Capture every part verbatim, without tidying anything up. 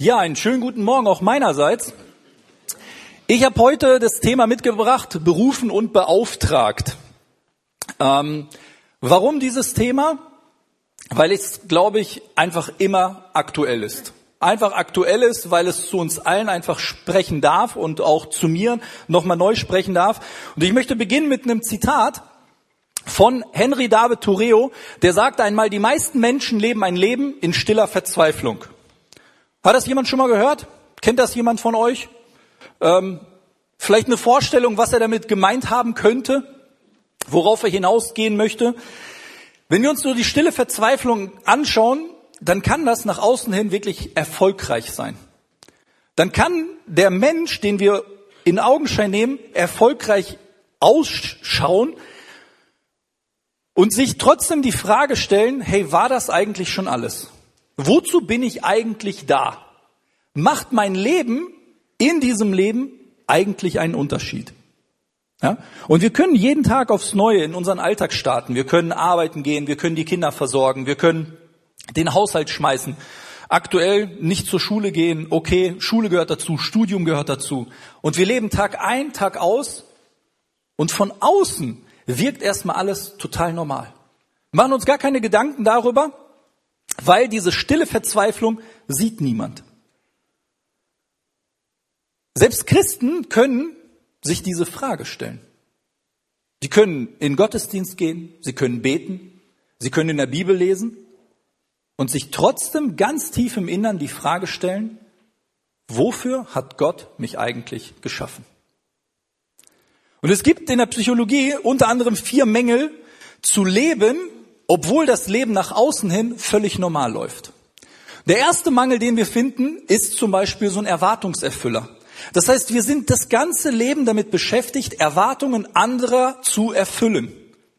Ja, einen schönen guten Morgen auch meinerseits. Ich habe heute das Thema mitgebracht, berufen und beauftragt. Ähm, warum dieses Thema? Weil es, glaube ich, einfach immer aktuell ist. Einfach aktuell ist, weil es zu uns allen einfach sprechen darf und auch zu mir nochmal neu sprechen darf. Und ich möchte beginnen mit einem Zitat von Henry David Thoreau, der sagte einmal, die meisten Menschen leben ein Leben in stiller Verzweiflung. Hat das jemand schon mal gehört? Kennt das jemand von euch? Ähm, vielleicht eine Vorstellung, was er damit gemeint haben könnte, worauf er hinausgehen möchte. Wenn wir uns nur die stille Verzweiflung anschauen, dann kann das nach außen hin wirklich erfolgreich sein. Dann kann der Mensch, den wir in Augenschein nehmen, erfolgreich ausschauen und sich trotzdem die Frage stellen, hey, war das eigentlich schon alles? Wozu bin ich eigentlich da? Macht mein Leben in diesem Leben eigentlich einen Unterschied? Ja? Und wir können jeden Tag aufs Neue in unseren Alltag starten. Wir können arbeiten gehen, wir können die Kinder versorgen, wir können den Haushalt schmeißen. Aktuell nicht zur Schule gehen, okay, Schule gehört dazu, Studium gehört dazu. Und wir leben Tag ein, Tag aus. Und von außen wirkt erstmal alles total normal. Wir machen uns gar keine Gedanken darüber, weil diese stille Verzweiflung sieht niemand. Selbst Christen können sich diese Frage stellen. Sie können in Gottesdienst gehen, sie können beten, sie können in der Bibel lesen und sich trotzdem ganz tief im Innern die Frage stellen, wofür hat Gott mich eigentlich geschaffen? Und es gibt in der Psychologie unter anderem vier Mängel zu leben, obwohl das Leben nach außen hin völlig normal läuft. Der erste Mangel, den wir finden, ist zum Beispiel so ein Erwartungserfüller. Das heißt, wir sind das ganze Leben damit beschäftigt, Erwartungen anderer zu erfüllen.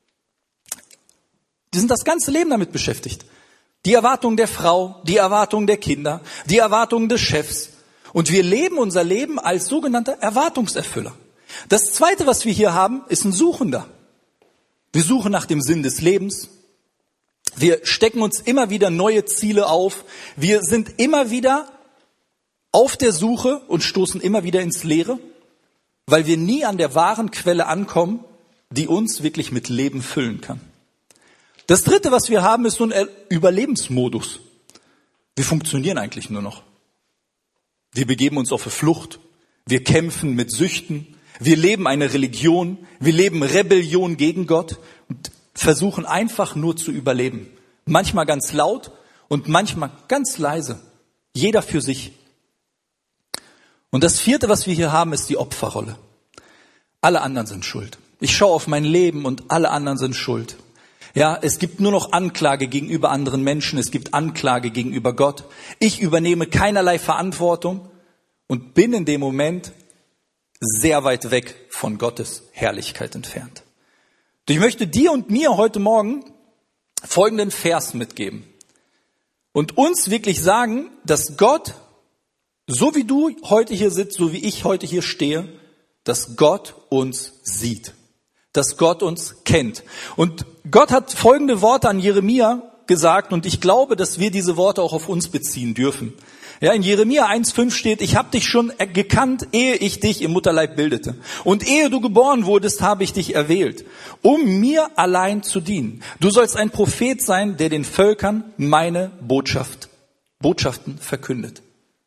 Wir sind das ganze Leben damit beschäftigt. Die Erwartungen der Frau, die Erwartungen der Kinder, die Erwartungen des Chefs. Und wir leben unser Leben als sogenannter Erwartungserfüller. Das Zweite, was wir hier haben, ist ein Suchender. Wir suchen nach dem Sinn des Lebens. Wir stecken uns immer wieder neue Ziele auf. Wir sind immer wieder auf der Suche und stoßen immer wieder ins Leere, weil wir nie an der wahren Quelle ankommen, die uns wirklich mit Leben füllen kann. Das Dritte, was wir haben, ist so ein Überlebensmodus. Wir funktionieren eigentlich nur noch. Wir begeben uns auf die Flucht. Wir kämpfen mit Süchten. Wir leben eine Religion. Wir leben Rebellion gegen Gott und versuchen einfach nur zu überleben. Manchmal ganz laut und manchmal ganz leise. Jeder für sich. Und das Vierte, was wir hier haben, ist die Opferrolle. Alle anderen sind schuld. Ich schaue auf mein Leben und alle anderen sind schuld. Ja, es gibt nur noch Anklage gegenüber anderen Menschen. Es gibt Anklage gegenüber Gott. Ich übernehme keinerlei Verantwortung und bin in dem Moment sehr weit weg von Gottes Herrlichkeit entfernt. Und ich möchte dir und mir heute Morgen folgenden Vers mitgeben und uns wirklich sagen, dass Gott, so wie du heute hier sitzt, so wie ich heute hier stehe, dass Gott uns sieht, dass Gott uns kennt. Und Gott hat folgende Worte an Jeremia gesagt und ich glaube, dass wir diese Worte auch auf uns beziehen dürfen. Ja, in Jeremia eins fünf steht, ich habe dich schon gekannt, ehe ich dich im Mutterleib bildete. Und ehe du geboren wurdest, habe ich dich erwählt, um mir allein zu dienen. Du sollst ein Prophet sein, der den Völkern meine Botschaft, Botschaften verkündet.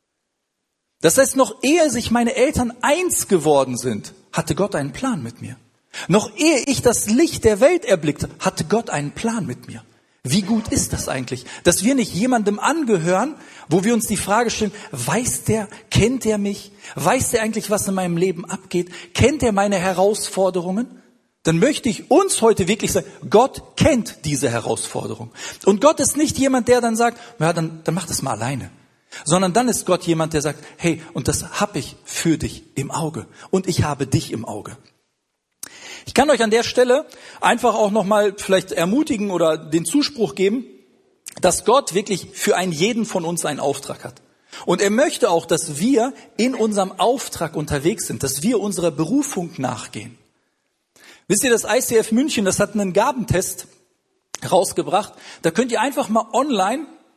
Das heißt, noch ehe sich meine Eltern eins geworden sind, hatte Gott einen Plan mit mir. Noch ehe ich das Licht der Welt erblickte, hatte Gott einen Plan mit mir. Wie gut ist das eigentlich, dass wir nicht jemandem angehören, wo wir uns die Frage stellen, weiß der, kennt der mich? Weiß der eigentlich, was in meinem Leben abgeht? Kennt er meine Herausforderungen? Dann möchte ich uns heute wirklich sagen, Gott kennt diese Herausforderung. Und Gott ist nicht jemand, der dann sagt, ja, dann, dann mach das mal alleine. Sondern dann ist Gott jemand, der sagt, hey, und das habe ich für dich im Auge. Und ich habe dich im Auge. Ich kann euch an der Stelle einfach auch nochmal vielleicht ermutigen oder den Zuspruch geben, dass Gott wirklich für einen jeden von uns einen Auftrag hat. Und er möchte auch, dass wir in unserem Auftrag unterwegs sind, dass wir unserer Berufung nachgehen. Wisst ihr, das I C F München, das hat einen Gabentest rausgebracht. Da könnt ihr einfach mal online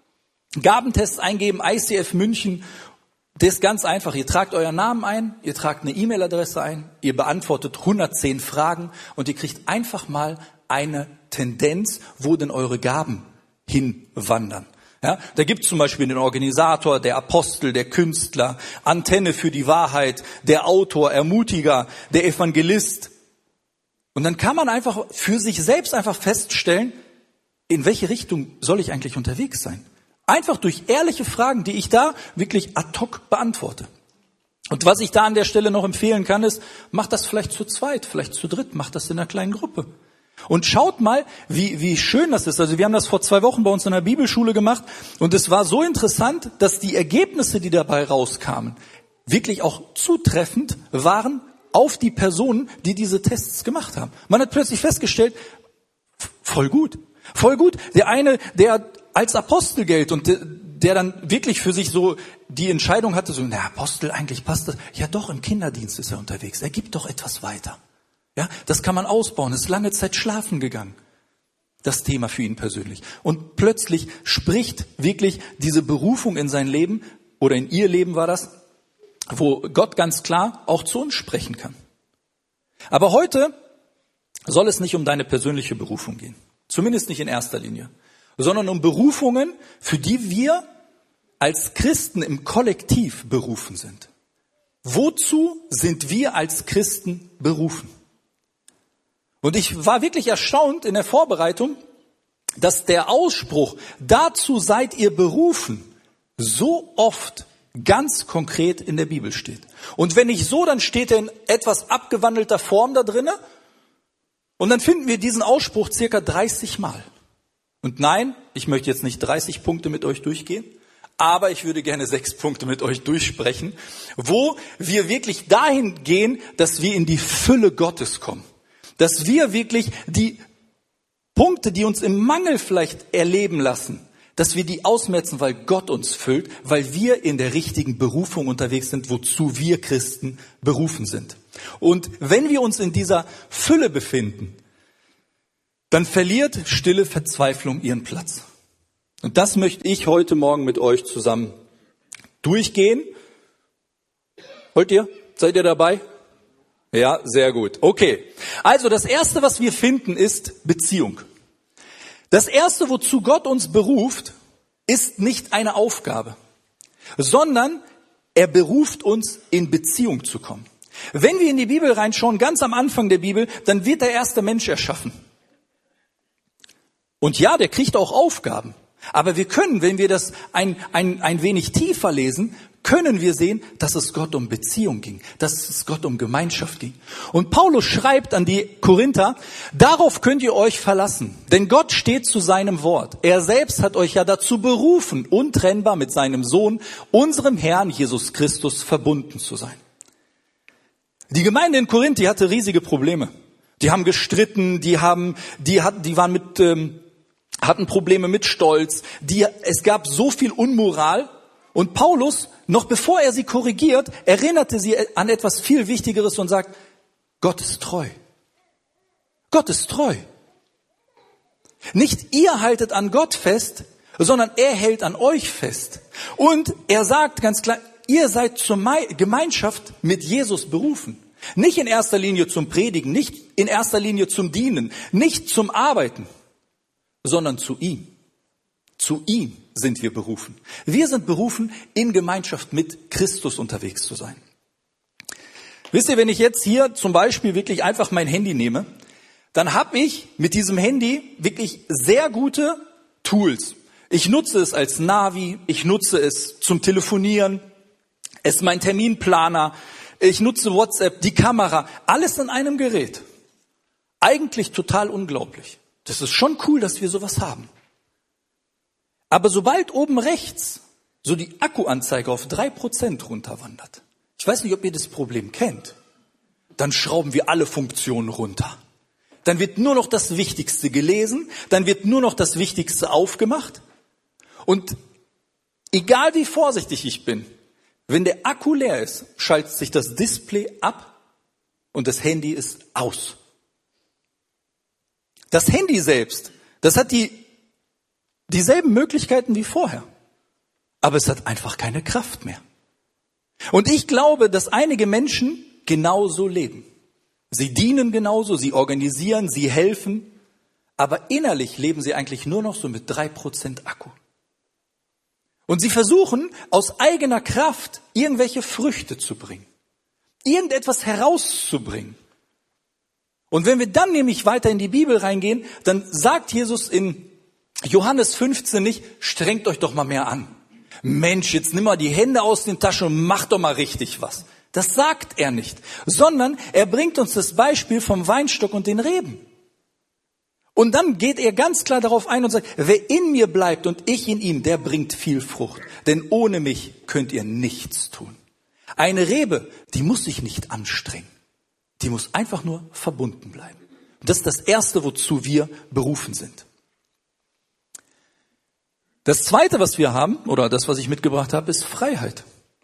Gabentests eingeben, I C F München. Das ist ganz einfach. Ihr tragt euren Namen ein, ihr tragt eine E-Mail-Adresse ein, ihr beantwortet hundertzehn Fragen und ihr kriegt einfach mal eine Tendenz, wo denn eure Gaben hinwandern. Ja, da gibt es zum Beispiel den Organisator, der Apostel, der Künstler, Antenne für die Wahrheit, der Autor, Ermutiger, der Evangelist. Und dann kann man einfach für sich selbst einfach feststellen, in welche Richtung soll ich eigentlich unterwegs sein? Einfach durch ehrliche Fragen, die ich da wirklich ad hoc beantworte. Und was ich da an der Stelle noch empfehlen kann, ist, macht das vielleicht zu zweit, vielleicht zu dritt, macht das in einer kleinen Gruppe. Und schaut mal, wie, wie schön das ist. Also wir haben das vor zwei Wochen bei uns in der Bibelschule gemacht und es war so interessant, dass die Ergebnisse, die dabei rauskamen, wirklich auch zutreffend waren auf die Personen, die diese Tests gemacht haben. Man hat plötzlich festgestellt, voll gut, voll gut. Der eine, der als Apostel gilt und der, der dann wirklich für sich so die Entscheidung hatte, so, na Apostel, eigentlich passt das. Ja doch, im Kinderdienst ist er unterwegs, er gibt doch etwas weiter. Ja, das kann man ausbauen. Es ist lange Zeit schlafen gegangen, das Thema für ihn persönlich. Und plötzlich spricht wirklich diese Berufung in sein Leben, oder in ihr Leben war das, wo Gott ganz klar auch zu uns sprechen kann. Aber heute soll es nicht um deine persönliche Berufung gehen. Zumindest nicht in erster Linie. Sondern um Berufungen, für die wir als Christen im Kollektiv berufen sind. Wozu sind wir als Christen berufen? Und ich war wirklich erstaunt in der Vorbereitung, dass der Ausspruch, dazu seid ihr berufen, so oft ganz konkret in der Bibel steht. Und wenn nicht so, dann steht er in etwas abgewandelter Form da drinne. Und dann finden wir diesen Ausspruch circa dreißig Mal. Und nein, ich möchte jetzt nicht dreißig Punkte mit euch durchgehen, aber ich würde gerne sechs Punkte mit euch durchsprechen, wo wir wirklich dahin gehen, dass wir in die Fülle Gottes kommen. Dass wir wirklich die Punkte, die uns im Mangel vielleicht erleben lassen, dass wir die ausmerzen, weil Gott uns füllt, weil wir in der richtigen Berufung unterwegs sind, wozu wir Christen berufen sind. Und wenn wir uns in dieser Fülle befinden, dann verliert stille Verzweiflung ihren Platz. Und das möchte ich heute Morgen mit euch zusammen durchgehen. Wollt ihr? Seid ihr dabei? Ja, sehr gut. Okay. Also das Erste, was wir finden, ist Beziehung. Das Erste, wozu Gott uns beruft, ist nicht eine Aufgabe, sondern er beruft uns, in Beziehung zu kommen. Wenn wir in die Bibel reinschauen, ganz am Anfang der Bibel, dann wird der erste Mensch erschaffen. Und ja, der kriegt auch Aufgaben. Aber wir können, wenn wir das ein, ein, ein wenig tiefer lesen, können wir sehen, dass es Gott um Beziehung ging, dass es Gott um Gemeinschaft ging. Und Paulus schreibt an die Korinther, darauf könnt ihr euch verlassen, denn Gott steht zu seinem Wort. Er selbst hat euch ja dazu berufen, untrennbar mit seinem Sohn, unserem Herrn Jesus Christus, verbunden zu sein. Die Gemeinde in Korinth, die hatte riesige Probleme. Die haben gestritten, die haben, die hatten, die waren mit, ähm, hatten Probleme mit Stolz. Die, es gab so viel Unmoral. Und Paulus, noch bevor er sie korrigiert, erinnerte sie an etwas viel Wichtigeres und sagt, Gott ist treu. Gott ist treu. Nicht ihr haltet an Gott fest, sondern er hält an euch fest. Und er sagt ganz klar, ihr seid zur Gemeinschaft mit Jesus berufen. Nicht in erster Linie zum Predigen, nicht in erster Linie zum Dienen, nicht zum Arbeiten, sondern zu ihm. Zu ihm sind wir berufen. Wir sind berufen, in Gemeinschaft mit Christus unterwegs zu sein. Wisst ihr, wenn ich jetzt hier zum Beispiel wirklich einfach mein Handy nehme, dann habe ich mit diesem Handy wirklich sehr gute Tools. Ich nutze es als Navi, ich nutze es zum Telefonieren, es ist mein Terminplaner, ich nutze WhatsApp, die Kamera, alles in einem Gerät. Eigentlich total unglaublich. Das ist schon cool, dass wir sowas haben. Aber sobald oben rechts so die Akkuanzeige auf drei Prozent runterwandert, ich weiß nicht, ob ihr das Problem kennt, dann schrauben wir alle Funktionen runter. Dann wird nur noch das Wichtigste gelesen, dann wird nur noch das Wichtigste aufgemacht. Und egal wie vorsichtig ich bin, wenn der Akku leer ist, schaltet sich das Display ab und das Handy ist aus. Das Handy selbst, das hat die dieselben Möglichkeiten wie vorher. aber es hat einfach keine Kraft mehr. Und ich glaube, dass einige Menschen genauso leben. Sie dienen genauso, sie organisieren, sie helfen, aber innerlich leben sie eigentlich nur noch so mit drei Prozent Akku. Und sie versuchen aus eigener Kraft irgendwelche Früchte zu bringen, irgendetwas herauszubringen. Und wenn wir dann nämlich weiter in die Bibel reingehen, dann sagt Jesus in Johannes fünfzehn nicht, strengt euch doch mal mehr an. Mensch, jetzt nimm mal die Hände aus den Taschen und mach doch mal richtig was. Das sagt er nicht, sondern er bringt uns das Beispiel vom Weinstock und den Reben. Und dann geht er ganz klar darauf ein und sagt, wer in mir bleibt und ich in ihm, der bringt viel Frucht. Denn ohne mich könnt ihr nichts tun. Eine Rebe, die muss sich nicht anstrengen. Die muss einfach nur verbunden bleiben. Und das ist das Erste, wozu wir berufen sind. Das Zweite, was wir haben, oder das, was ich mitgebracht habe, ist Freiheit.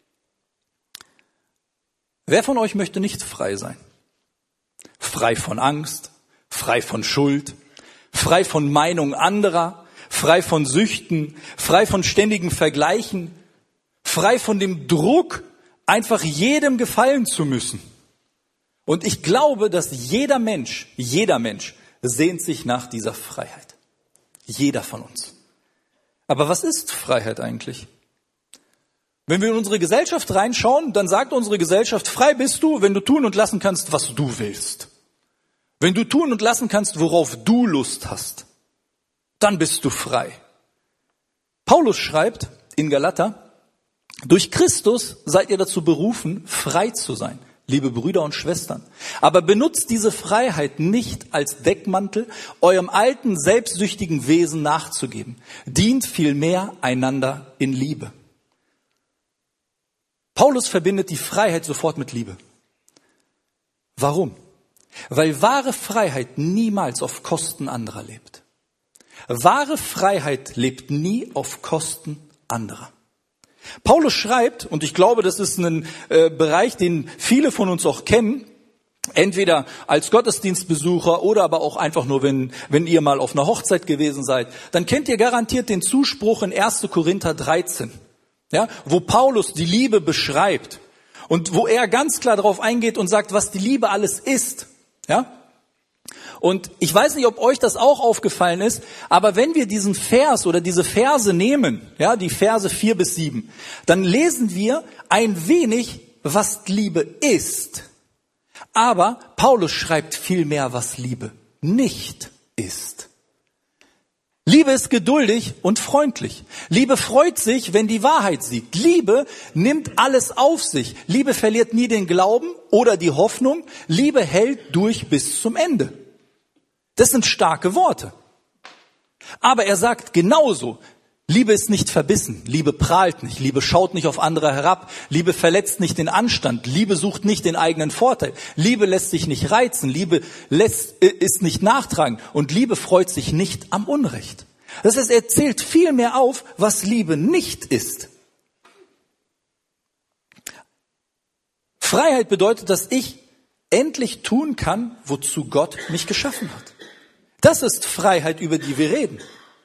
Wer von euch möchte nicht frei sein? Frei von Angst, frei von Schuld, frei von Meinung anderer, frei von Süchten, frei von ständigen Vergleichen, frei von dem Druck, einfach jedem gefallen zu müssen. Und ich glaube, dass jeder Mensch, jeder Mensch sehnt sich nach dieser Freiheit. Jeder von uns. Aber was ist Freiheit eigentlich? Wenn wir in unsere Gesellschaft reinschauen, dann sagt unsere Gesellschaft, frei bist du, wenn du tun und lassen kannst, was du willst. Wenn du tun und lassen kannst, worauf du Lust hast, dann bist du frei. Paulus schreibt in Galater, durch Christus seid ihr dazu berufen, frei zu sein, liebe Brüder und Schwestern. Aber benutzt diese Freiheit nicht als Deckmantel, eurem alten, selbstsüchtigen Wesen nachzugeben. Dient vielmehr einander in Liebe. Paulus verbindet die Freiheit sofort mit Liebe. Warum? Weil wahre Freiheit niemals auf Kosten anderer lebt. Wahre Freiheit lebt nie auf Kosten anderer. Paulus schreibt, und ich glaube, das ist ein äh, Bereich, den viele von uns auch kennen, entweder als Gottesdienstbesucher oder aber auch einfach nur, wenn, wenn ihr mal auf einer Hochzeit gewesen seid, dann kennt ihr garantiert den Zuspruch in erster Korinther dreizehn, ja, wo Paulus die Liebe beschreibt und wo er ganz klar darauf eingeht und sagt, was die Liebe alles ist. Ja? Und ich weiß nicht, ob euch das auch aufgefallen ist, aber wenn wir diesen Vers oder diese Verse nehmen, ja, die Verse vier bis sieben, dann lesen wir ein wenig, was Liebe ist. Aber Paulus schreibt viel mehr, was Liebe nicht ist. Liebe ist geduldig und freundlich. Liebe freut sich, wenn die Wahrheit siegt. Liebe nimmt alles auf sich. Liebe verliert nie den Glauben oder die Hoffnung. Liebe hält durch bis zum Ende. Das sind starke Worte. Aber er sagt genauso, Liebe ist nicht verbissen, Liebe prahlt nicht, Liebe schaut nicht auf andere herab, Liebe verletzt nicht den Anstand, Liebe sucht nicht den eigenen Vorteil, Liebe lässt sich nicht reizen, Liebe lässt, ist nicht nachtragend und Liebe freut sich nicht am Unrecht. Das heißt, er zählt viel mehr auf, was Liebe nicht ist. Freiheit bedeutet, dass ich endlich tun kann, wozu Gott mich geschaffen hat. Das ist Freiheit, über die wir reden.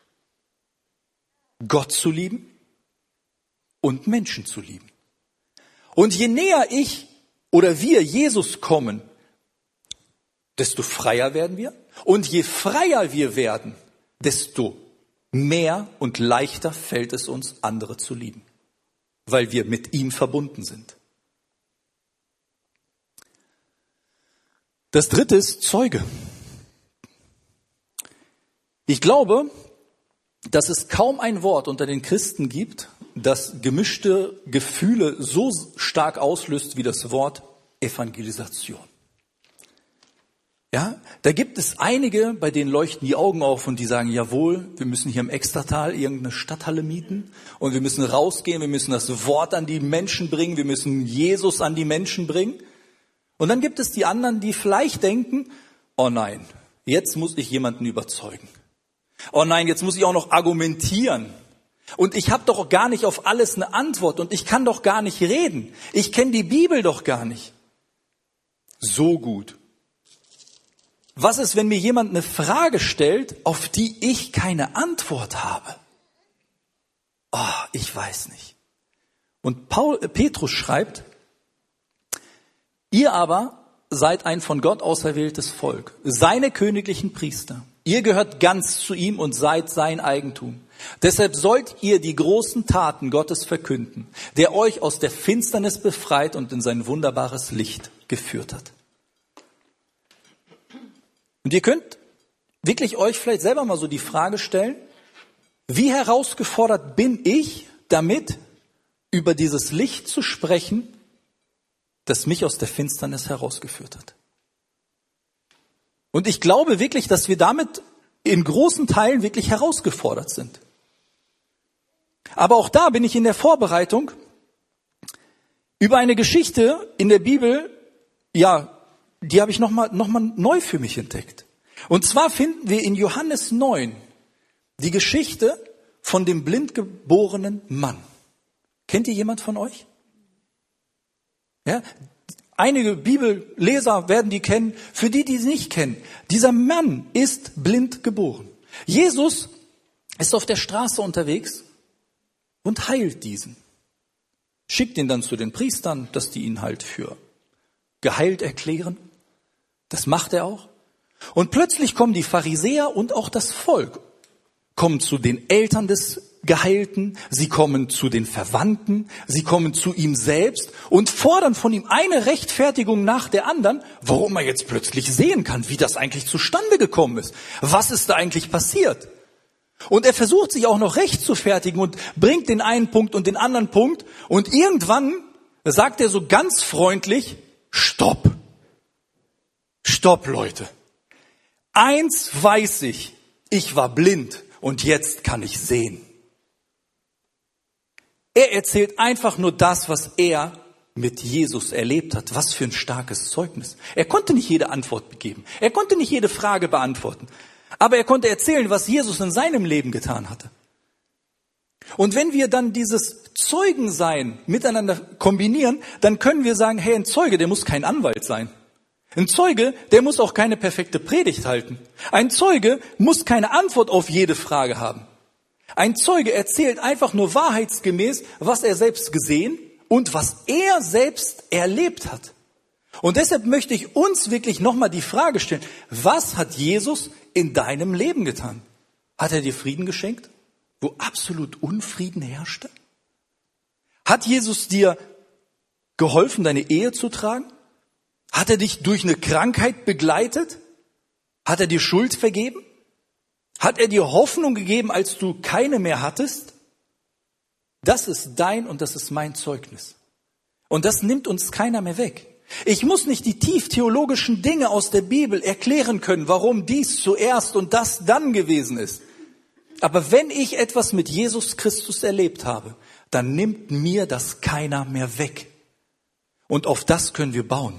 Gott zu lieben und Menschen zu lieben. Und je näher ich oder wir Jesus kommen, desto freier werden wir. Und je freier wir werden, desto mehr und leichter fällt es uns, andere zu lieben, weil wir mit ihm verbunden sind. Das dritte ist Zeuge. Ich glaube, dass es kaum ein Wort unter den Christen gibt, das gemischte Gefühle so stark auslöst wie das Wort Evangelisation. Ja, da gibt es einige, bei denen leuchten die Augen auf und die sagen, jawohl, wir müssen hier im Extratal irgendeine Stadthalle mieten und wir müssen rausgehen, wir müssen das Wort an die Menschen bringen, wir müssen Jesus an die Menschen bringen. Und dann gibt es die anderen, die vielleicht denken, oh nein, jetzt muss ich jemanden überzeugen. Oh nein, jetzt muss ich auch noch argumentieren. Und ich habe doch gar nicht auf alles eine Antwort und ich kann doch gar nicht reden. Ich kenne die Bibel doch gar nicht. So gut. Was ist, wenn mir jemand eine Frage stellt, auf die ich keine Antwort habe? oh, ich weiß nicht. Und Paul, äh, Petrus schreibt, ihr aber seid ein von Gott auserwähltes Volk, seine königlichen Priester. Ihr gehört ganz zu ihm und seid sein Eigentum. Deshalb sollt ihr die großen Taten Gottes verkünden, der euch aus der Finsternis befreit und in sein wunderbares Licht geführt hat. Und ihr könnt wirklich euch vielleicht selber mal so die Frage stellen, wie herausgefordert bin ich damit, über dieses Licht zu sprechen, das mich aus der Finsternis herausgeführt hat. Und ich glaube wirklich, dass wir damit in großen Teilen wirklich herausgefordert sind. Aber auch da bin ich in der Vorbereitung über eine Geschichte in der Bibel, ja, die habe ich nochmal noch mal neu für mich entdeckt. Und zwar finden wir in Johannes neun die Geschichte von dem blind geborenen Mann. Kennt ihr jemand von euch? Ja, einige Bibelleser werden die kennen. Für die, die sie nicht kennen, dieser Mann ist blind geboren. Jesus ist auf der Straße unterwegs und heilt diesen. Schickt ihn dann zu den Priestern, dass die ihn halt für geheilt erklären. Das macht er auch. Und plötzlich kommen die Pharisäer und auch das Volk, kommen zu den Eltern des Geheilten, sie kommen zu den Verwandten, sie kommen zu ihm selbst und fordern von ihm eine Rechtfertigung nach der anderen, warum er jetzt plötzlich sehen kann, wie das eigentlich zustande gekommen ist. Was ist da eigentlich passiert? Und er versucht sich auch noch recht zu fertigen und bringt den einen Punkt und den anderen Punkt und irgendwann sagt er so ganz freundlich, stopp, stopp Leute. Eins weiß ich, ich war blind und jetzt kann ich sehen. Er erzählt einfach nur das, was er mit Jesus erlebt hat. Was für ein starkes Zeugnis. Er konnte nicht jede Antwort geben. Er konnte nicht jede Frage beantworten. Aber er konnte erzählen, was Jesus in seinem Leben getan hatte. Und wenn wir dann dieses Zeugensein miteinander kombinieren, dann können wir sagen, hey, ein Zeuge, der muss kein Anwalt sein. Ein Zeuge, der muss auch keine perfekte Predigt halten. Ein Zeuge muss keine Antwort auf jede Frage haben. Ein Zeuge erzählt einfach nur wahrheitsgemäß, was er selbst gesehen und was er selbst erlebt hat. Und deshalb möchte ich uns wirklich nochmal die Frage stellen, was hat Jesus in deinem Leben getan? Hat er dir Frieden geschenkt, wo absolut Unfrieden herrschte? Hat Jesus dir geholfen, deine Ehe zu tragen? Hat er dich durch eine Krankheit begleitet? Hat er dir Schuld vergeben? Hat er dir Hoffnung gegeben, als du keine mehr hattest? Das ist dein und das ist mein Zeugnis. Und das nimmt uns keiner mehr weg. Ich muss nicht die tief theologischen Dinge aus der Bibel erklären können, warum dies zuerst und das dann gewesen ist. Aber wenn ich etwas mit Jesus Christus erlebt habe, dann nimmt mir das keiner mehr weg. Und auf das können wir bauen.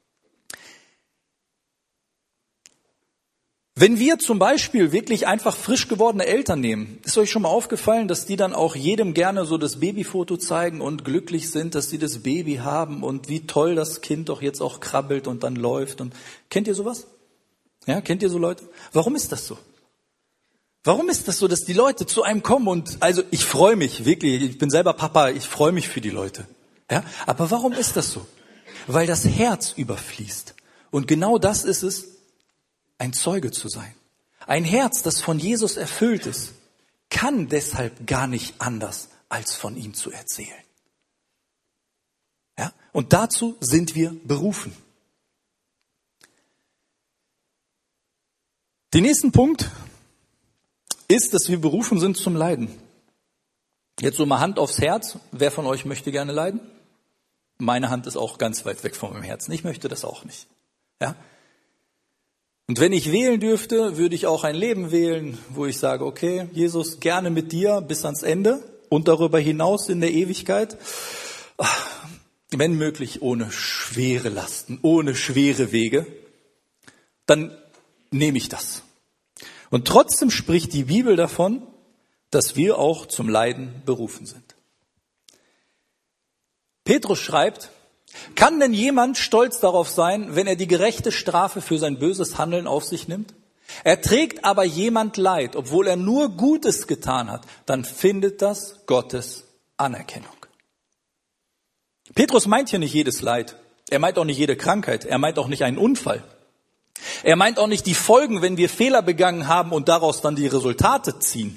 Wenn wir zum Beispiel wirklich einfach frisch gewordene Eltern nehmen, ist euch schon mal aufgefallen, dass die dann auch jedem gerne so das Babyfoto zeigen und glücklich sind, dass sie das Baby haben und wie toll das Kind doch jetzt auch krabbelt und dann läuft. Und kennt ihr sowas? Ja, kennt ihr so Leute? Warum ist das so? Warum ist das so, dass die Leute zu einem kommen und, also ich freue mich wirklich, ich bin selber Papa, ich freue mich für die Leute. Ja, aber warum ist das so? Weil das Herz überfließt. Und genau das ist es, ein Zeuge zu sein. Ein Herz, das von Jesus erfüllt ist, kann deshalb gar nicht anders, als von ihm zu erzählen. Ja? Und dazu sind wir berufen. Der nächste Punkt ist, dass wir berufen sind zum Leiden. Jetzt so mal Hand aufs Herz. Wer von euch möchte gerne leiden? Meine Hand ist auch ganz weit weg von meinem Herzen. Ich möchte das auch nicht. Ja? Und wenn ich wählen dürfte, würde ich auch ein Leben wählen, wo ich sage, okay, Jesus, gerne mit dir bis ans Ende und darüber hinaus in der Ewigkeit. Wenn möglich, ohne schwere Lasten, ohne schwere Wege, dann nehme ich das. Und trotzdem spricht die Bibel davon, dass wir auch zum Leiden berufen sind. Petrus schreibt, kann denn jemand stolz darauf sein, wenn er die gerechte Strafe für sein böses Handeln auf sich nimmt? Erträgt aber jemand Leid, obwohl er nur Gutes getan hat, dann findet das Gottes Anerkennung. Petrus meint hier nicht jedes Leid. Er meint auch nicht jede Krankheit. Er meint auch nicht einen Unfall. Er meint auch nicht die Folgen, wenn wir Fehler begangen haben und daraus dann die Resultate ziehen.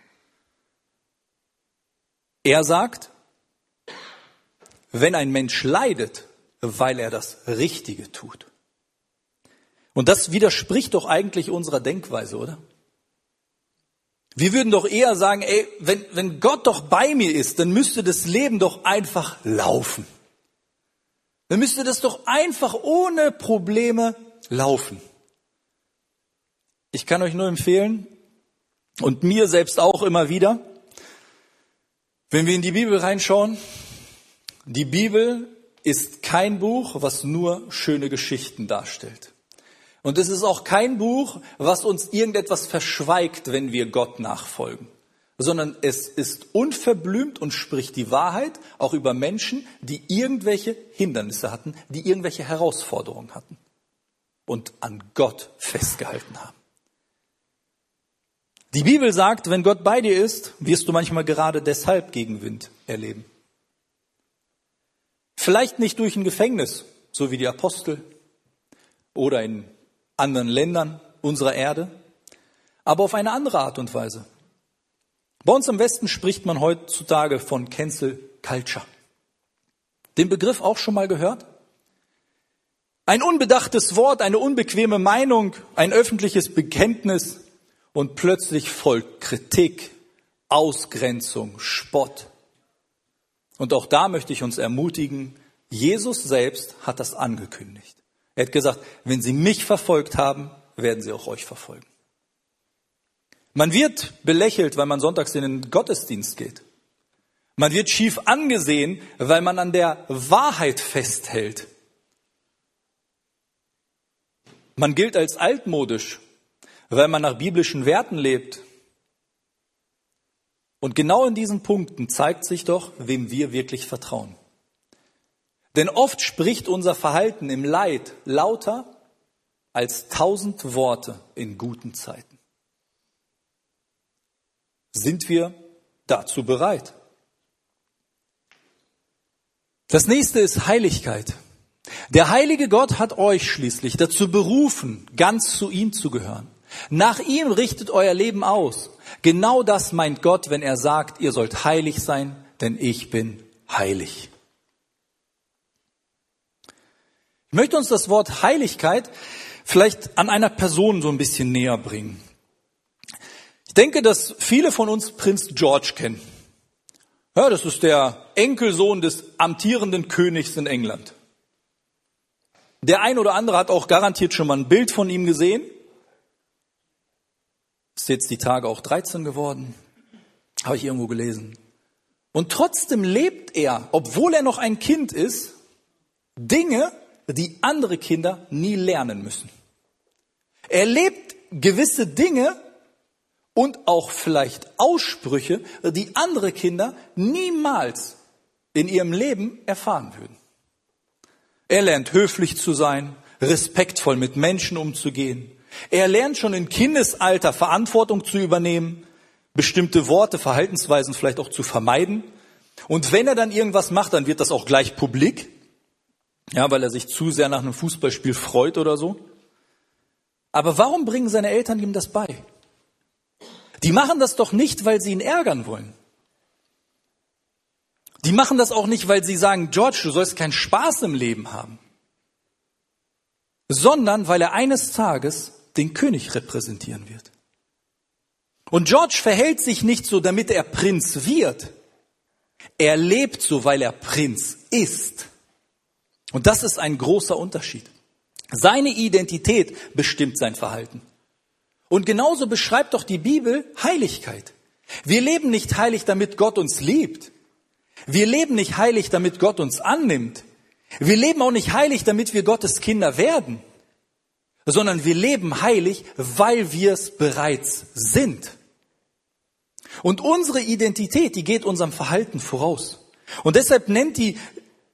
Er sagt, wenn ein Mensch leidet, weil er das Richtige tut. Und das widerspricht doch eigentlich unserer Denkweise, oder? Wir würden doch eher sagen, ey, wenn, wenn Gott doch bei mir ist, dann müsste das Leben doch einfach laufen. Dann müsste das doch einfach ohne Probleme laufen. Ich kann euch nur empfehlen, und mir selbst auch immer wieder, wenn wir in die Bibel reinschauen, die Bibel ist kein Buch, was nur schöne Geschichten darstellt. Und es ist auch kein Buch, was uns irgendetwas verschweigt, wenn wir Gott nachfolgen, sondern es ist unverblümt und spricht die Wahrheit auch über Menschen, die irgendwelche Hindernisse hatten, die irgendwelche Herausforderungen hatten und an Gott festgehalten haben. Die Bibel sagt, wenn Gott bei dir ist, wirst du manchmal gerade deshalb Gegenwind erleben. Vielleicht nicht durch ein Gefängnis, so wie die Apostel oder in anderen Ländern unserer Erde, aber auf eine andere Art und Weise. Bei uns im Westen spricht man heutzutage von Cancel Culture. Den Begriff auch schon mal gehört? Ein unbedachtes Wort, eine unbequeme Meinung, ein öffentliches Bekenntnis und plötzlich folgt Kritik, Ausgrenzung, Spott. Und auch da möchte ich uns ermutigen, Jesus selbst hat das angekündigt. Er hat gesagt, wenn sie mich verfolgt haben, werden sie auch euch verfolgen. Man wird belächelt, weil man sonntags in den Gottesdienst geht. Man wird schief angesehen, weil man an der Wahrheit festhält. Man gilt als altmodisch, weil man nach biblischen Werten lebt. Und genau in diesen Punkten zeigt sich doch, wem wir wirklich vertrauen. Denn oft spricht unser Verhalten im Leid lauter als tausend Worte in guten Zeiten. Sind wir dazu bereit? Das nächste ist Heiligkeit. Der heilige Gott hat euch schließlich dazu berufen, ganz zu ihm zu gehören. Nach ihm richtet euer Leben aus. Genau das meint Gott, wenn er sagt, ihr sollt heilig sein, denn ich bin heilig. Ich möchte uns das Wort Heiligkeit vielleicht an einer Person so ein bisschen näher bringen. Ich denke, dass viele von uns Prinz George kennen. Ja, das ist der Enkelsohn des amtierenden Königs in England. Der ein oder andere hat auch garantiert schon mal ein Bild von ihm gesehen. Ist jetzt die Tage auch dreizehn geworden. Habe ich irgendwo gelesen. Und trotzdem lebt er, obwohl er noch ein Kind ist, Dinge, die andere Kinder nie lernen müssen. Er lebt gewisse Dinge und auch vielleicht Aussprüche, die andere Kinder niemals in ihrem Leben erfahren würden. Er lernt höflich zu sein, respektvoll mit Menschen umzugehen. Er lernt schon im Kindesalter Verantwortung zu übernehmen, bestimmte Worte, Verhaltensweisen vielleicht auch zu vermeiden. Und wenn er dann irgendwas macht, dann wird das auch gleich publik. Ja, weil er sich zu sehr nach einem Fußballspiel freut oder so. Aber warum bringen seine Eltern ihm das bei? Die machen das doch nicht, weil sie ihn ärgern wollen. Die machen das auch nicht, weil sie sagen, George, du sollst keinen Spaß im Leben haben. Sondern weil er eines Tages den König repräsentieren wird. Und George verhält sich nicht so, damit er Prinz wird. Er lebt so, weil er Prinz ist. Und das ist ein großer Unterschied. Seine Identität bestimmt sein Verhalten. Und genauso beschreibt doch die Bibel Heiligkeit. Wir leben nicht heilig, damit Gott uns liebt. Wir leben nicht heilig, damit Gott uns annimmt. Wir leben auch nicht heilig, damit wir Gottes Kinder werden. Sondern wir leben heilig, weil wir es bereits sind. Und unsere Identität, die geht unserem Verhalten voraus. Und deshalb nennt die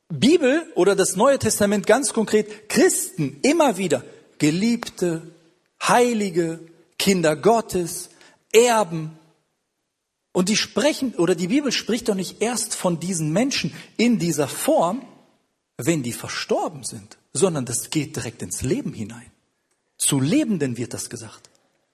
Bibel oder das Neue Testament ganz konkret Christen immer wieder Geliebte, Heilige, Kinder Gottes, Erben. Und die sprechen, oder die Bibel spricht doch nicht erst von diesen Menschen in dieser Form, wenn die verstorben sind, sondern das geht direkt ins Leben hinein. Zu Lebenden wird das gesagt.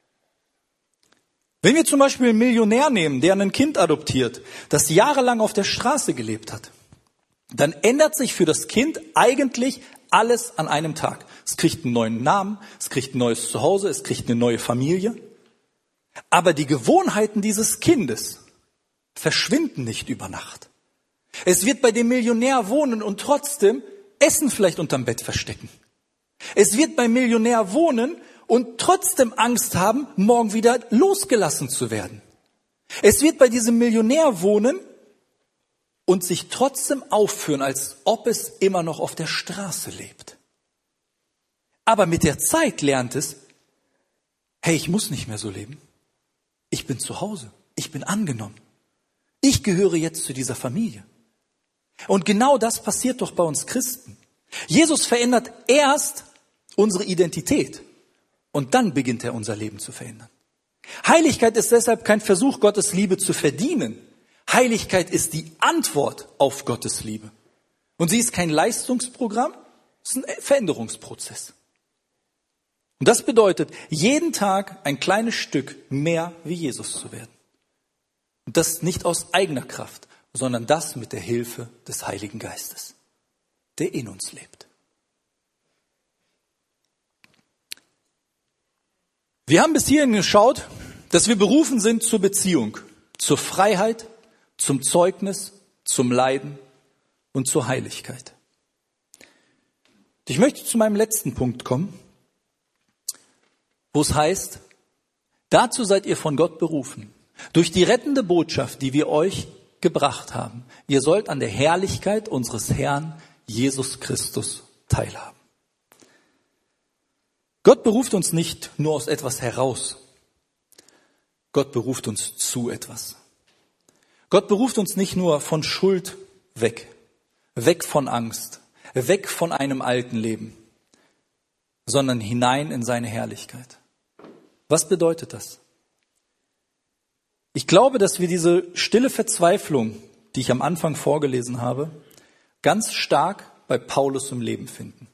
Wenn wir zum Beispiel einen Millionär nehmen, der ein Kind adoptiert, das jahrelang auf der Straße gelebt hat, dann ändert sich für das Kind eigentlich alles an einem Tag. Es kriegt einen neuen Namen, es kriegt ein neues Zuhause, es kriegt eine neue Familie. Aber die Gewohnheiten dieses Kindes verschwinden nicht über Nacht. Es wird bei dem Millionär wohnen und trotzdem Essen vielleicht unterm Bett verstecken. Es wird beim Millionär wohnen und trotzdem Angst haben, morgen wieder losgelassen zu werden. Es wird bei diesem Millionär wohnen und sich trotzdem aufführen, als ob es immer noch auf der Straße lebt. Aber mit der Zeit lernt es, hey, ich muss nicht mehr so leben. Ich bin zu Hause. Ich bin angenommen. Ich gehöre jetzt zu dieser Familie. Und genau das passiert doch bei uns Christen. Jesus verändert erst unsere Identität und dann beginnt er unser Leben zu verändern. Heiligkeit ist deshalb kein Versuch, Gottes Liebe zu verdienen. Heiligkeit ist die Antwort auf Gottes Liebe. Und sie ist kein Leistungsprogramm, es ist ein Veränderungsprozess. Und das bedeutet, jeden Tag ein kleines Stück mehr wie Jesus zu werden. Und das nicht aus eigener Kraft, sondern das mit der Hilfe des Heiligen Geistes, der in uns lebt. Wir haben bis hierhin geschaut, dass wir berufen sind zur Beziehung, zur Freiheit, zum Zeugnis, zum Leiden und zur Heiligkeit. Ich möchte zu meinem letzten Punkt kommen, wo es heißt, dazu seid ihr von Gott berufen, durch die rettende Botschaft, die wir euch gebracht haben. Ihr sollt an der Herrlichkeit unseres Herrn Jesus Christus teilhaben. Gott beruft uns nicht nur aus etwas heraus. Gott beruft uns zu etwas. Gott beruft uns nicht nur von Schuld weg, weg von Angst, weg von einem alten Leben, sondern hinein in seine Herrlichkeit. Was bedeutet das? Ich glaube, dass wir diese stille Verzweiflung, die ich am Anfang vorgelesen habe, ganz stark bei Paulus im Leben finden.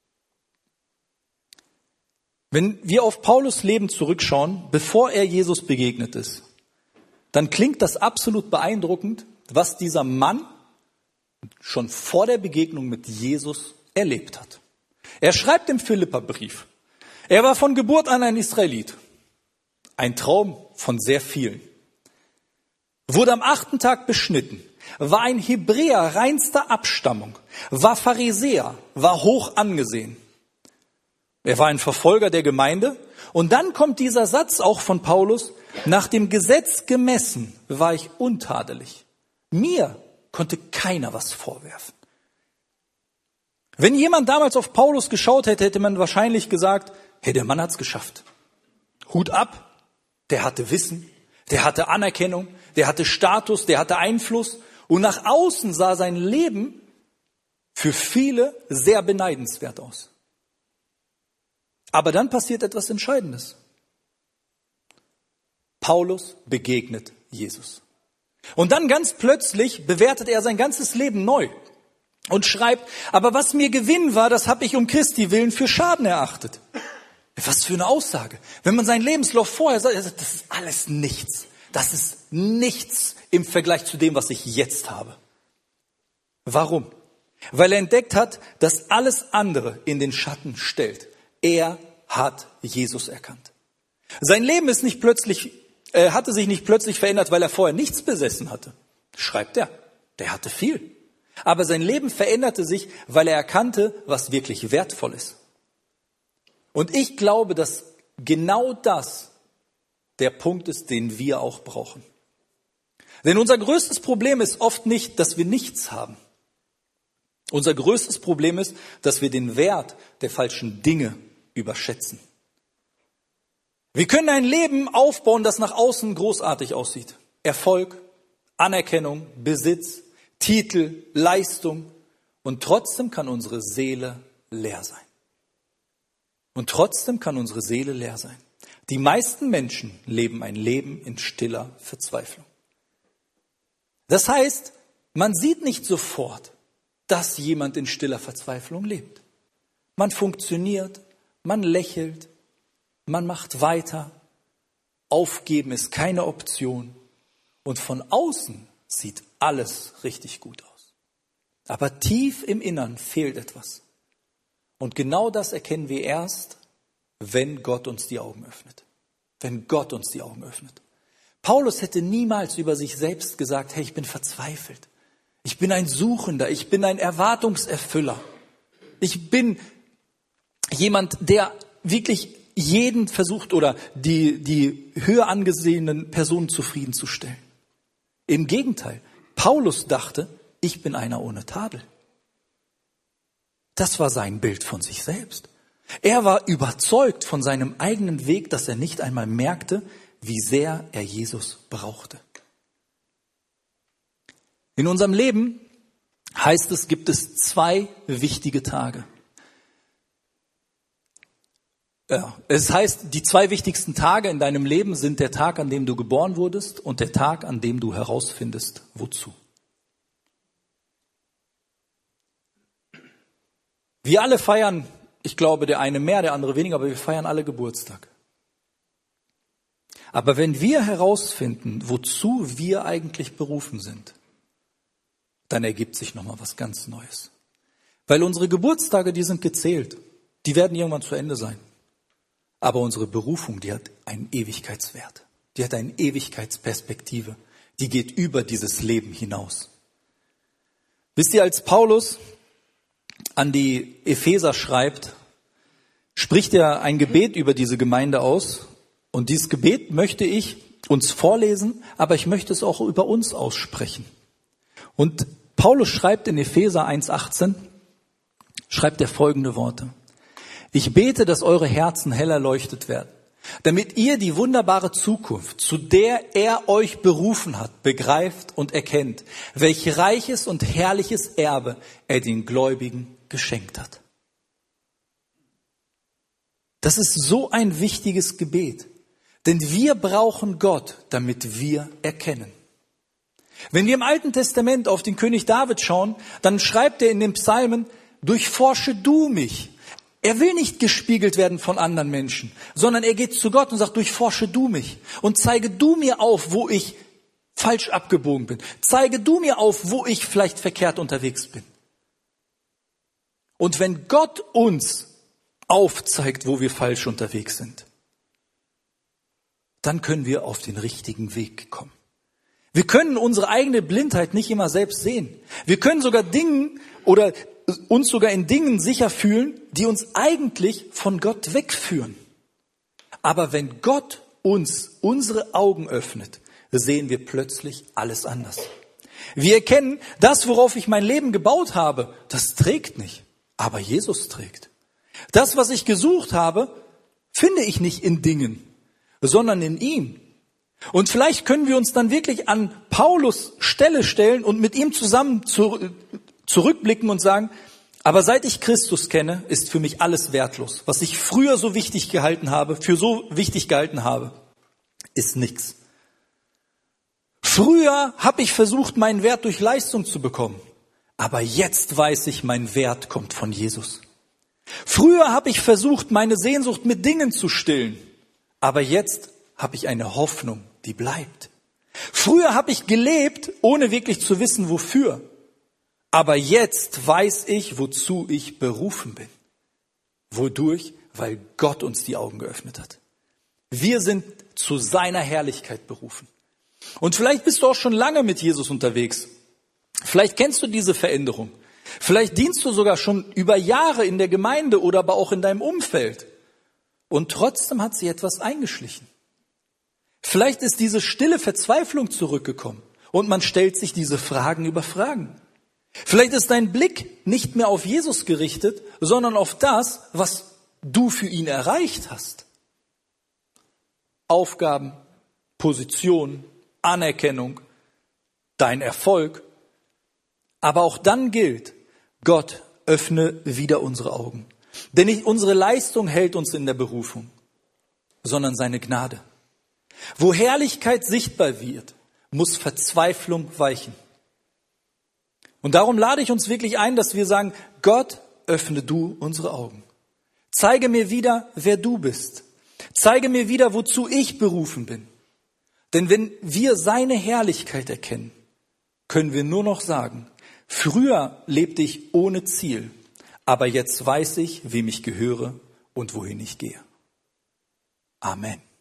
Wenn wir auf Paulus Leben zurückschauen, bevor er Jesus begegnet ist, dann klingt das absolut beeindruckend, was dieser Mann schon vor der Begegnung mit Jesus erlebt hat. Er schreibt im Philipperbrief, er war von Geburt an ein Israelit, ein Traum von sehr vielen, wurde am achten Tag beschnitten, war ein Hebräer reinster Abstammung, war Pharisäer, war hoch angesehen. Er war ein Verfolger der Gemeinde. Und dann kommt dieser Satz auch von Paulus, nach dem Gesetz gemessen war ich untadelig. Mir konnte keiner was vorwerfen. Wenn jemand damals auf Paulus geschaut hätte, hätte man wahrscheinlich gesagt, hey, der Mann hat's geschafft. Hut ab, der hatte Wissen, der hatte Anerkennung, der hatte Status, der hatte Einfluss. Und nach außen sah sein Leben für viele sehr beneidenswert aus. Aber dann passiert etwas Entscheidendes. Paulus begegnet Jesus. Und dann ganz plötzlich bewertet er sein ganzes Leben neu und schreibt, aber was mir Gewinn war, das habe ich um Christi willen für Schaden erachtet. Was für eine Aussage. Wenn man seinen Lebenslauf vorher sagt, das ist alles nichts. Das ist nichts im Vergleich zu dem, was ich jetzt habe. Warum? Weil er entdeckt hat, dass alles andere in den Schatten stellt. Er hat Jesus erkannt. Sein Leben ist nicht plötzlich, äh, hatte sich nicht plötzlich verändert, weil er vorher nichts besessen hatte. Schreibt er. Der hatte viel. Aber sein Leben veränderte sich, weil er erkannte, was wirklich wertvoll ist. Und ich glaube, dass genau das der Punkt ist, den wir auch brauchen. Denn unser größtes Problem ist oft nicht, dass wir nichts haben. Unser größtes Problem ist, dass wir den Wert der falschen Dinge überschätzen. Wir können ein Leben aufbauen, das nach außen großartig aussieht. Erfolg, Anerkennung, Besitz, Titel, Leistung. Und trotzdem kann unsere Seele leer sein. Und trotzdem kann unsere Seele leer sein. Die meisten Menschen leben ein Leben in stiller Verzweiflung. Das heißt, man sieht nicht sofort, dass jemand in stiller Verzweiflung lebt. Man funktioniert, man lächelt, man macht weiter. Aufgeben ist keine Option. Und von außen sieht alles richtig gut aus. Aber tief im Innern fehlt etwas. Und genau das erkennen wir erst, wenn Gott uns die Augen öffnet. Wenn Gott uns die Augen öffnet. Paulus hätte niemals über sich selbst gesagt, hey, ich bin verzweifelt. Ich bin ein Suchender, ich bin ein Erwartungserfüller. Ich bin jemand, der wirklich jeden versucht oder die, die höher angesehenen Personen zufriedenzustellen. Im Gegenteil, Paulus dachte, ich bin einer ohne Tadel. Das war sein Bild von sich selbst. Er war überzeugt von seinem eigenen Weg, dass er nicht einmal merkte, wie sehr er Jesus brauchte. In unserem Leben heißt es, gibt es zwei wichtige Tage. Ja, es heißt, die zwei wichtigsten Tage in deinem Leben sind der Tag, an dem du geboren wurdest und der Tag, an dem du herausfindest, wozu. Wir alle feiern, ich glaube, der eine mehr, der andere weniger, aber wir feiern alle Geburtstag. Aber wenn wir herausfinden, wozu wir eigentlich berufen sind, dann ergibt sich nochmal was ganz Neues. Weil unsere Geburtstage, die sind gezählt. Die werden irgendwann zu Ende sein. Aber unsere Berufung, die hat einen Ewigkeitswert. Die hat eine Ewigkeitsperspektive. Die geht über dieses Leben hinaus. Wisst ihr, als Paulus an die Epheser schreibt, spricht er ein Gebet über diese Gemeinde aus. Und dieses Gebet möchte ich uns vorlesen, aber ich möchte es auch über uns aussprechen. Und Paulus schreibt in Epheser eins achtzehn, schreibt er folgende Worte. Ich bete, dass eure Herzen hell erleuchtet werden, damit ihr die wunderbare Zukunft, zu der er euch berufen hat, begreift und erkennt, welch reiches und herrliches Erbe er den Gläubigen geschenkt hat. Das ist so ein wichtiges Gebet, denn wir brauchen Gott, damit wir erkennen. Wenn wir im Alten Testament auf den König David schauen, dann schreibt er in den Psalmen, durchforsche du mich. Er will nicht gespiegelt werden von anderen Menschen, sondern er geht zu Gott und sagt, durchforsche du mich und zeige du mir auf, wo ich falsch abgebogen bin. Zeige du mir auf, wo ich vielleicht verkehrt unterwegs bin. Und wenn Gott uns aufzeigt, wo wir falsch unterwegs sind, dann können wir auf den richtigen Weg kommen. Wir können unsere eigene Blindheit nicht immer selbst sehen. Wir können sogar Dingen oder uns sogar in Dingen sicher fühlen, die uns eigentlich von Gott wegführen. Aber wenn Gott uns unsere Augen öffnet, sehen wir plötzlich alles anders. Wir erkennen, das, worauf ich mein Leben gebaut habe, das trägt nicht, aber Jesus trägt. Das, was ich gesucht habe, finde ich nicht in Dingen, sondern in ihm. Und vielleicht können wir uns dann wirklich an Paulus Stelle stellen und mit ihm zusammen zu, zurückblicken und sagen, aber seit ich Christus kenne, ist für mich alles wertlos. Was ich früher so wichtig gehalten habe, für so wichtig gehalten habe, ist nichts. Früher habe ich versucht, meinen Wert durch Leistung zu bekommen. Aber jetzt weiß ich, mein Wert kommt von Jesus. Früher habe ich versucht, meine Sehnsucht mit Dingen zu stillen. Aber jetzt habe ich eine Hoffnung, die bleibt. Früher habe ich gelebt, ohne wirklich zu wissen, wofür. Aber jetzt weiß ich, wozu ich berufen bin. Wodurch? Weil Gott uns die Augen geöffnet hat. Wir sind zu seiner Herrlichkeit berufen. Und vielleicht bist du auch schon lange mit Jesus unterwegs. Vielleicht kennst du diese Veränderung. Vielleicht dienst du sogar schon über Jahre in der Gemeinde oder aber auch in deinem Umfeld. Und trotzdem hat sich etwas eingeschlichen. Vielleicht ist diese stille Verzweiflung zurückgekommen und man stellt sich diese Fragen über Fragen. Vielleicht ist dein Blick nicht mehr auf Jesus gerichtet, sondern auf das, was du für ihn erreicht hast. Aufgaben, Position, Anerkennung, dein Erfolg. Aber auch dann gilt, Gott, öffne wieder unsere Augen. Denn nicht unsere Leistung hält uns in der Berufung, sondern seine Gnade. Wo Herrlichkeit sichtbar wird, muss Verzweiflung weichen. Und darum lade ich uns wirklich ein, dass wir sagen, Gott, öffne du unsere Augen. Zeige mir wieder, wer du bist. Zeige mir wieder, wozu ich berufen bin. Denn wenn wir seine Herrlichkeit erkennen, können wir nur noch sagen, früher lebte ich ohne Ziel, aber jetzt weiß ich, wem ich gehöre und wohin ich gehe. Amen.